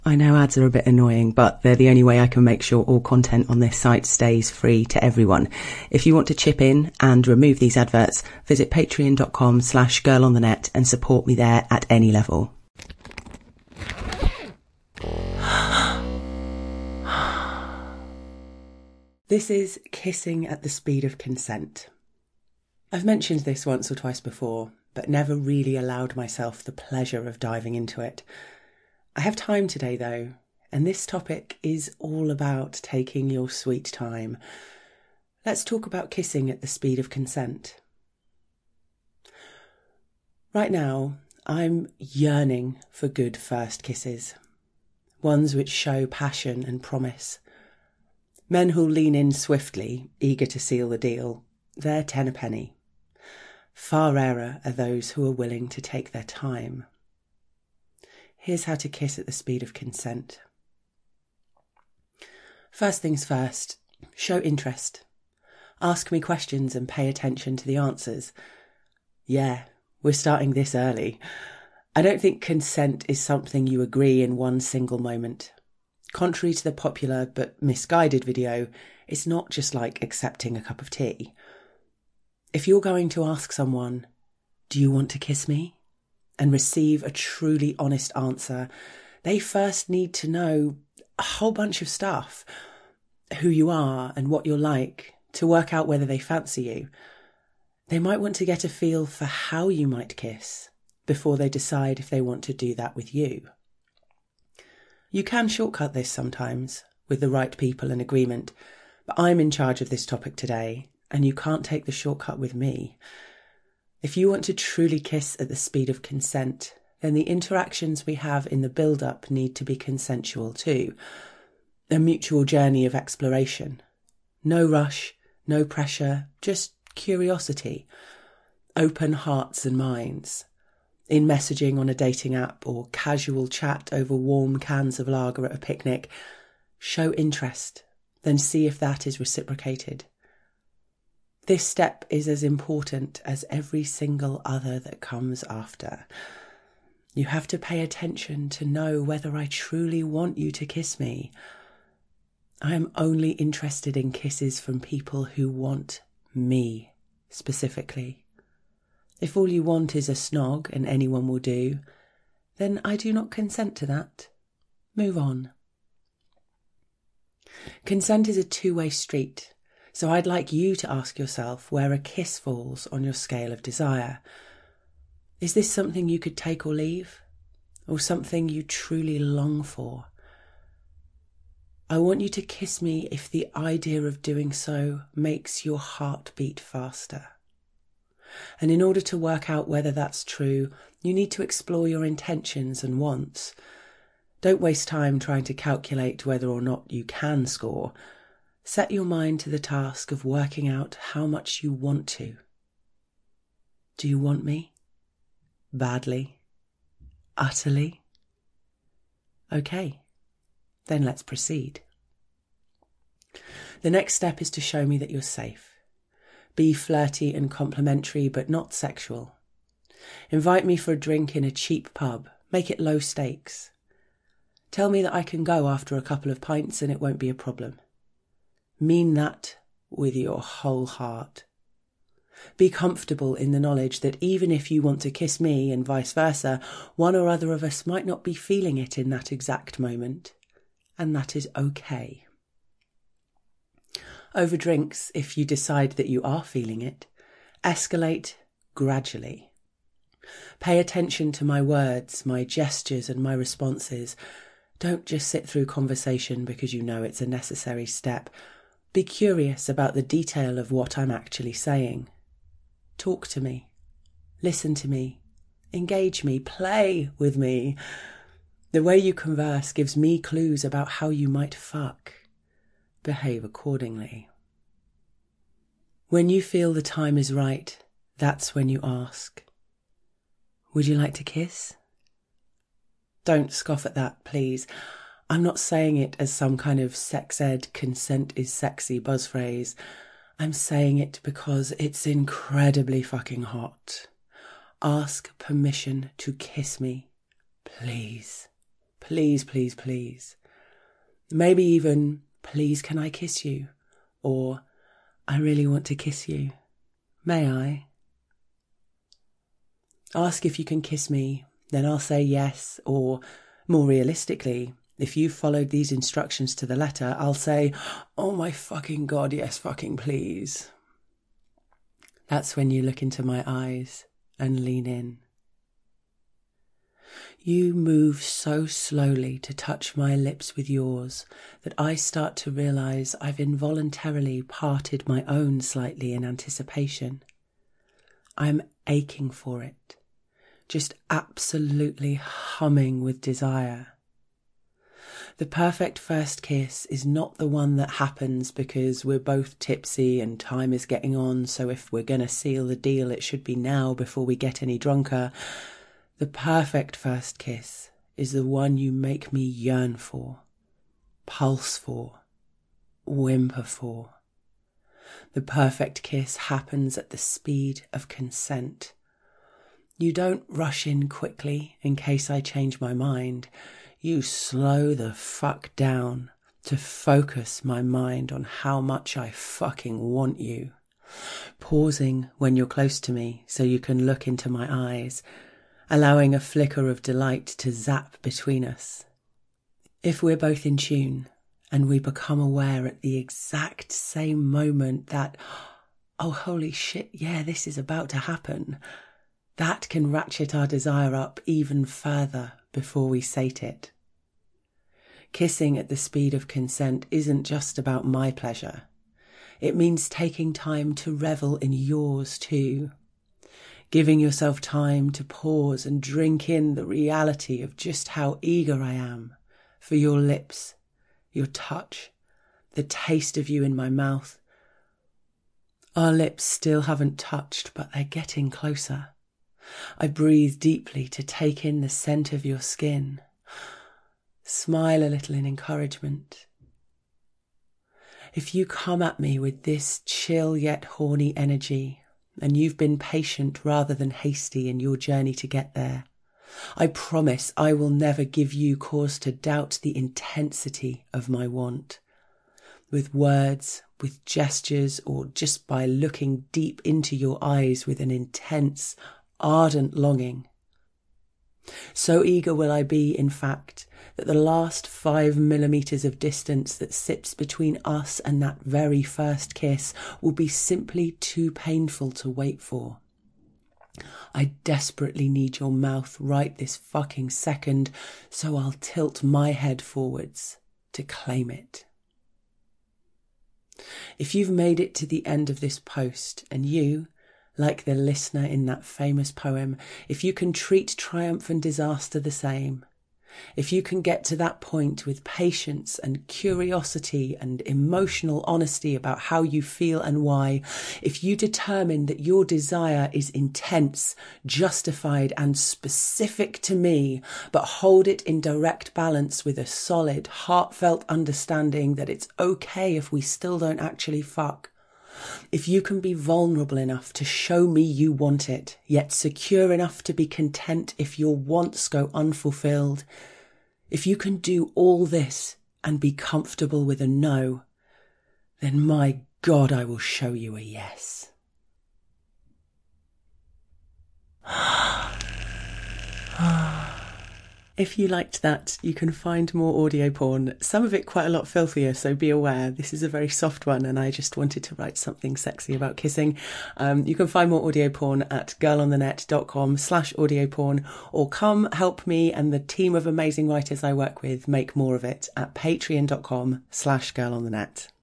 I know ads are a bit annoying, but they're the only way I can make sure all content on this site stays free to everyone. If you want to chip in and remove these adverts, visit patreon.com/girlonthenet and support me there at any level. This is kissing at the speed of consent. I've mentioned this once or twice before, but never really allowed myself the pleasure of diving into it. I have time today though, and this topic is all about taking your sweet time. Let's talk about kissing at the speed of consent. Right now, I'm yearning for good first kisses. Ones which show passion and promise. Men who'll lean in swiftly, eager to seal the deal, they're 10 a penny. Far rarer are those who are willing to take their time. Here's how to kiss at the speed of consent. First things first, show interest. Ask me questions and pay attention to the answers. Yeah, we're starting this early. I don't think consent is something you agree in one single moment. Contrary to the popular but misguided video, it's not just like accepting a cup of tea. If you're going to ask someone, "Do you want to kiss me?" and receive a truly honest answer, they first need to know a whole bunch of stuff. Who you are and what you're like, to work out whether they fancy you. They might want to get a feel for how you might kiss before they decide if they want to do that with you. You can shortcut this sometimes with the right people in agreement, but I'm in charge of this topic today, and you can't take the shortcut with me. If you want to truly kiss at the speed of consent, then the interactions we have in the build-up need to be consensual too. A mutual journey of exploration. No rush, no pressure, just curiosity. Open hearts and minds. In messaging on a dating app or casual chat over warm cans of lager at a picnic, show interest, then see if that is reciprocated. This step is as important as every single other that comes after. You have to pay attention to know whether I truly want you to kiss me. I am only interested in kisses from people who want me, specifically. If all you want is a snog and anyone will do, then I do not consent to that. Move on. Consent is a two-way street. So I'd like you to ask yourself where a kiss falls on your scale of desire. Is this something you could take or leave? Or something you truly long for? I want you to kiss me if the idea of doing so makes your heart beat faster. And in order to work out whether that's true, you need to explore your intentions and wants. Don't waste time trying to calculate whether or not you can score. Set your mind to the task of working out how much you want to. Do you want me? Badly? Utterly? Okay, then let's proceed. The next step is to show me that you're safe. Be flirty and complimentary, but not sexual. Invite me for a drink in a cheap pub. Make it low stakes. Tell me that I can go after a couple of pints and it won't be a problem. Mean that with your whole heart. Be comfortable in the knowledge that even if you want to kiss me and vice versa, one or other of us might not be feeling it in that exact moment, and that is okay. Over drinks, if you decide that you are feeling it, escalate gradually. Pay attention to my words, my gestures and my responses. Don't just sit through conversation because you know it's a necessary step. Be curious about the detail of what I'm actually saying. Talk to me. Listen to me. Engage me. Play with me. The way you converse gives me clues about how you might fuck. Behave accordingly. When you feel the time is right, that's when you ask, "Would you like to kiss?" Don't scoff at that, please. I'm not saying it as some kind of sex ed consent is sexy buzz phrase. I'm saying it because it's incredibly fucking hot. Ask permission to kiss me, please. Please, please, please. Maybe even, please, can I kiss you? Or, I really want to kiss you. May I? Ask if you can kiss me, then I'll say yes, or, more realistically, if you followed these instructions to the letter, I'll say, oh my fucking God, yes, fucking please. That's when you look into my eyes and lean in. You move so slowly to touch my lips with yours that I start to realise I've involuntarily parted my own slightly in anticipation. I'm aching for it, just absolutely humming with desire. The perfect first kiss is not the one that happens because we're both tipsy and time is getting on, so if we're going to seal the deal, it should be now before we get any drunker. The perfect first kiss is the one you make me yearn for, pulse for, whimper for. The perfect kiss happens at the speed of consent. You don't rush in quickly in case I change my mind. You slow the fuck down to focus my mind on how much I fucking want you. Pausing when you're close to me so you can look into my eyes, allowing a flicker of delight to zap between us. If we're both in tune and we become aware at the exact same moment that, oh holy shit, yeah, this is about to happen, that can ratchet our desire up even further before we sate it. Kissing at the speed of consent isn't just about my pleasure. It means taking time to revel in yours too. Giving yourself time to pause and drink in the reality of just how eager I am for your lips, your touch, the taste of you in my mouth. Our lips still haven't touched, but they're getting closer. I breathe deeply to take in the scent of your skin. Smile a little in encouragement. If you come at me with this chill yet horny energy, and you've been patient rather than hasty in your journey to get there, I promise I will never give you cause to doubt the intensity of my want. With words, with gestures, or just by looking deep into your eyes with an intense, ardent longing. So eager will I be, in fact, that the last 5 millimeters of distance that sits between us and that very first kiss will be simply too painful to wait for. I desperately need your mouth right this fucking second, so I'll tilt my head forwards to claim it. If you've made it to the end of this post and you, like the listener in that famous poem, if you can treat triumph and disaster the same, if you can get to that point with patience and curiosity and emotional honesty about how you feel and why, if you determine that your desire is intense, justified and specific to me, but hold it in direct balance with a solid, heartfelt understanding that it's okay if we still don't actually fuck, if you can be vulnerable enough to show me you want it, yet secure enough to be content if your wants go unfulfilled, if you can do all this and be comfortable with a no, then my God, I will show you a yes. If you liked that, you can find more audio porn, some of it quite a lot filthier, so be aware. This is a very soft one and I just wanted to write something sexy about kissing. You can find more audio porn at girlonthenet.com/audio porn, or come help me and the team of amazing writers I work with make more of it at patreon.com/girlonthenet.